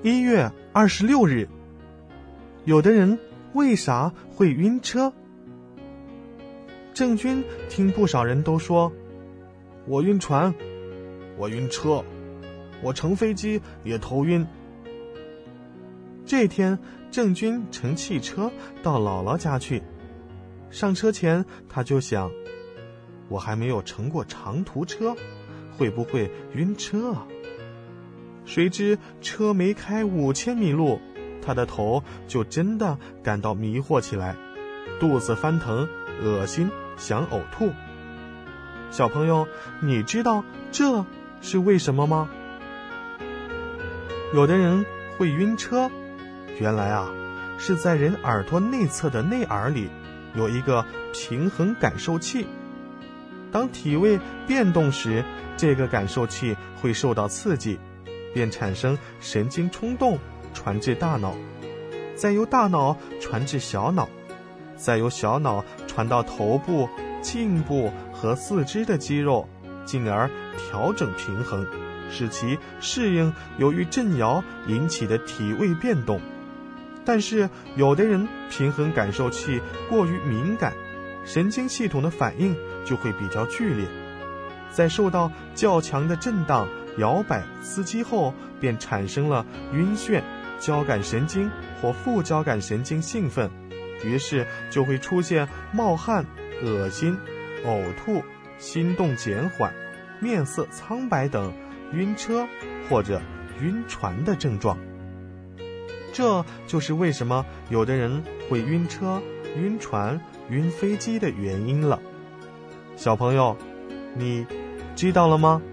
1月26日，有的人为啥会晕车？郑钧听不少人都说，我晕船，我晕车，我乘飞机也头晕。这天，郑钧乘汽车到姥姥家去，上车前他就想，我还没有乘过长途车，会不会晕车啊？谁知车没开5000米路，他的头就真的感到迷惑起来，肚子翻腾，恶心，想呕吐。小朋友，你知道这是为什么吗？有的人会晕车，原来啊，是在人耳朵内侧的内耳里有一个平衡感受器。当体位变动时，这个感受器会受到刺激，便产生神经冲动，传至大脑，再由大脑传至小脑，再由小脑传到头部、颈部和四肢的肌肉，进而调整平衡，使其适应由于震摇引起的体位变动。但是有的人平衡感受器过于敏感，神经系统的反应就会比较剧烈，在受到较强的震荡、摇摆刺激后，便产生了晕眩、交感神经或副交感神经兴奋，于是就会出现冒汗、恶心、呕吐、心动减缓、面色苍白等晕车或者晕船的症状。这就是为什么有的人会晕车、晕船、晕飞机的原因了。小朋友，你知道了吗？